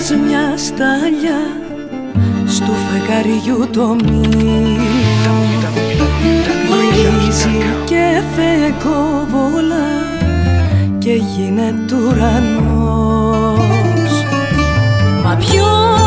φως μια στάλια στου φεγγαριού το μήλο. Γυρίζει και φεγγοβολά και γίνεται ουρανός. Μα ποιος